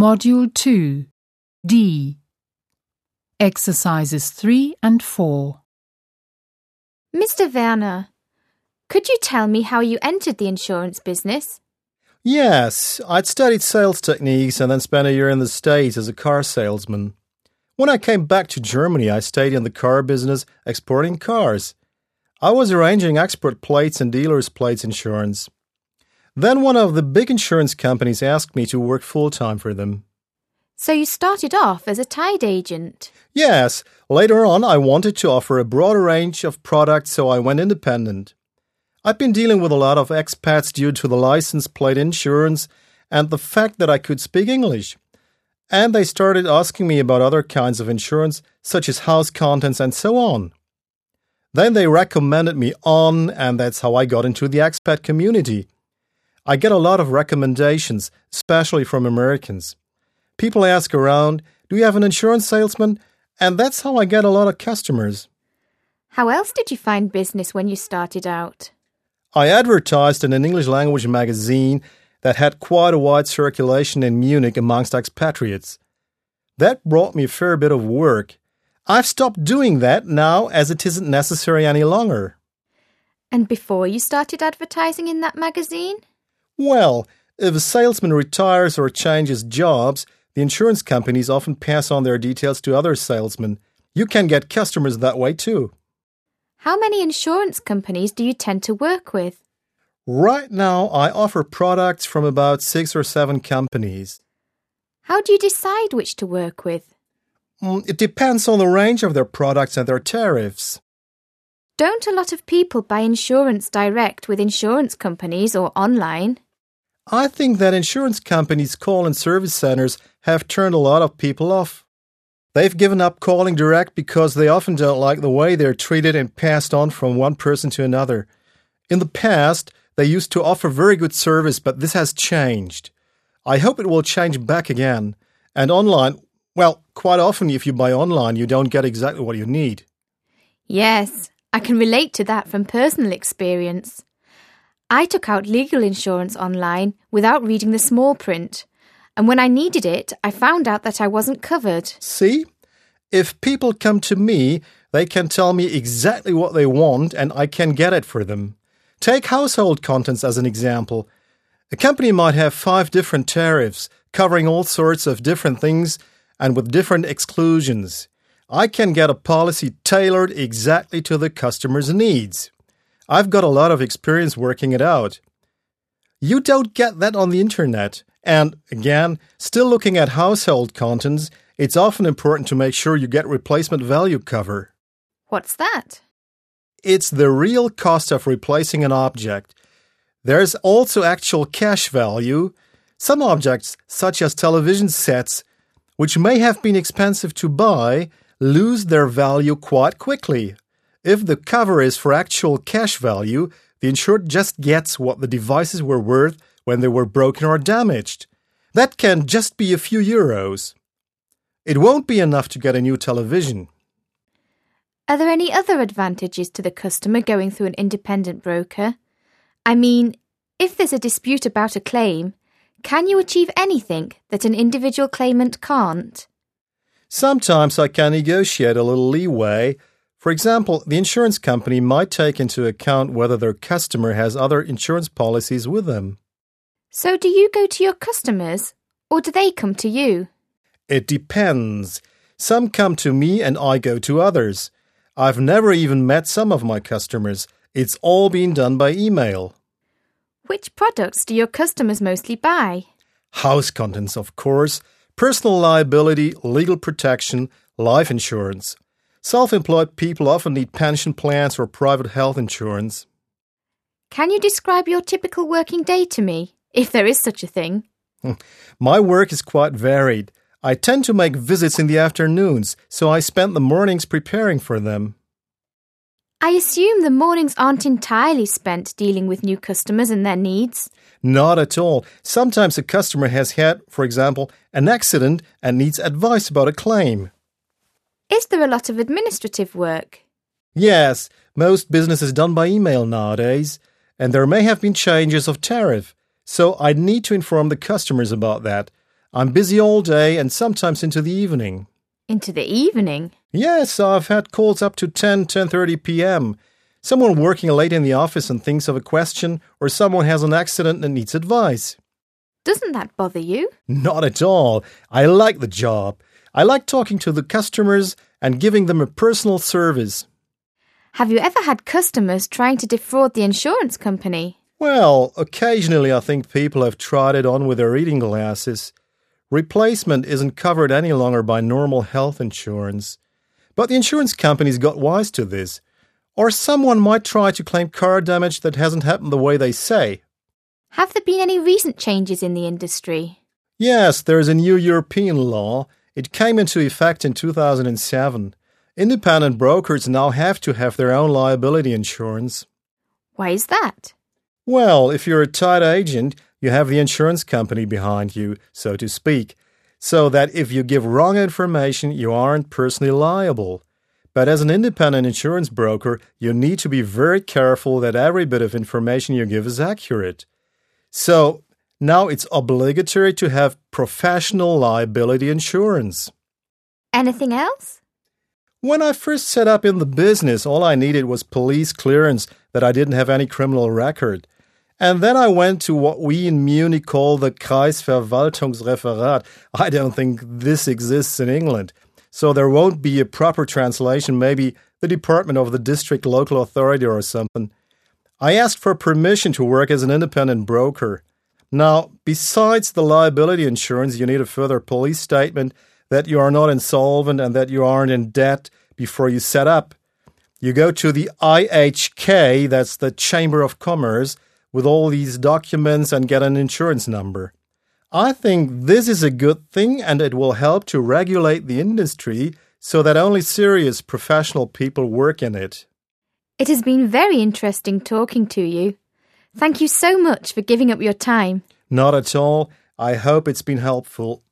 Module 2, D. Exercises 3 and 4. Mr. Werner, could you tell me how you entered the insurance business? Yes, I'd studied sales techniques and then spent a year in the States as a car salesman. When I came back to Germany, I stayed in the car business exporting cars. I was arranging export plates and dealers' plates insurance. Then one of the big insurance companies asked me to work full-time for them. So you started off as a tied agent? Yes, later on I wanted to offer a broader range of products, so I went independent. I've been dealing with a lot of expats due to the license plate insurance and the fact that I could speak English. And they started asking me about other kinds of insurance, such as house contents and so on. Then they recommended me on, and that's how I got into the expat community. I get a lot of recommendations, especially from Americans. People ask around, "Do you have an insurance salesman?" And that's how I get a lot of customers. How else did you find business when you started out? I advertised in an English language magazine that had quite a wide circulation in Munich amongst expatriates. That brought me a fair bit of work. I've stopped doing that now as it isn't necessary any longer. And before you started advertising in that magazine? Well, if a salesman retires or changes jobs, the insurance companies often pass on their details to other salesmen. You can get customers that way too. How many insurance companies do you tend to work with? Right now, I offer products from about 6 or 7 companies. How do you decide which to work with? It depends on the range of their products and their tariffs. Don't a lot of people buy insurance direct with insurance companies or online? I think that insurance companies' call and service centers have turned a lot of people off. They've given up calling direct because they often don't like the way they're treated and passed on from one person to another. In the past, they used to offer very good service, but this has changed. I hope it will change back again. And online, well, quite often if you buy online, you don't get exactly what you need. Yes, I can relate to that from personal experience. I took out legal insurance online without reading the small print, and when I needed it, I found out that I wasn't covered. See? If people come to me, they can tell me exactly what they want and I can get it for them. Take household contents as an example. A company might have 5 different tariffs covering all sorts of different things and with different exclusions. I can get a policy tailored exactly to the customer's needs. I've got a lot of experience working it out. You don't get that on the internet. And again, still looking at household contents, it's often important to make sure you get replacement value cover. What's that? It's the real cost of replacing an object. There's also actual cash value. Some objects, such as television sets, which may have been expensive to buy, lose their value quite quickly. If the cover is for actual cash value, the insured just gets what the devices were worth when they were broken or damaged. That can just be a few euros. It won't be enough to get a new television. Are there any other advantages to the customer going through an independent broker? I mean, if there's a dispute about a claim, can you achieve anything that an individual claimant can't? Sometimes I can negotiate a little leeway. For example, the insurance company might take into account whether their customer has other insurance policies with them. So do you go to your customers, or do they come to you? It depends. Some come to me and I go to others. I've never even met some of my customers. It's all been done by email. Which products do your customers mostly buy? House contents, of course, personal liability, legal protection, life insurance. Self-employed people often need pension plans or private health insurance. Can you describe your typical working day to me, if there is such a thing? My work is quite varied. I tend to make visits in the afternoons, so I spend the mornings preparing for them. I assume the mornings aren't entirely spent dealing with new customers and their needs. Not at all. Sometimes a customer has had, for example, an accident and needs advice about a claim. Is there a lot of administrative work? Yes, most business is done by email nowadays, and there may have been changes of tariff, so I need to inform the customers about that. I'm busy all day and sometimes into the evening. Into the evening? Yes, I've had calls up to 10:30 p.m. Someone working late in the office and thinks of a question, or someone has an accident and needs advice. Doesn't that bother you? Not at all. I like the job. I like talking to the customers and giving them a personal service. Have you ever had customers trying to defraud the insurance company? Well, occasionally I think people have tried it on with their reading glasses. Replacement isn't covered any longer by normal health insurance. But the insurance companies got wise to this. Or someone might try to claim car damage that hasn't happened the way they say. Have there been any recent changes in the industry? Yes, there's a new European law. It came into effect in 2007. Independent brokers now have to have their own liability insurance. Why is that? Well, if you're a tied agent, you have the insurance company behind you, so to speak, so that if you give wrong information, you aren't personally liable. But as an independent insurance broker, you need to be very careful that every bit of information you give is accurate. So, now it's obligatory to have professional liability insurance. Anything else? When I first set up in the business, all I needed was police clearance that I didn't have any criminal record. And then I went to what we in Munich call the Kreisverwaltungsreferat. I don't think this exists in England. So there won't be a proper translation, maybe the Department of the District Local Authority or something. I asked for permission to work as an independent broker. Now, besides the liability insurance, you need a further police statement that you are not insolvent and that you aren't in debt before you set up. You go to the IHK, that's the Chamber of Commerce, with all these documents and get an insurance number. I think this is a good thing and it will help to regulate the industry so that only serious professional people work in it. It has been very interesting talking to you. Thank you so much for giving up your time. Not at all. I hope it's been helpful.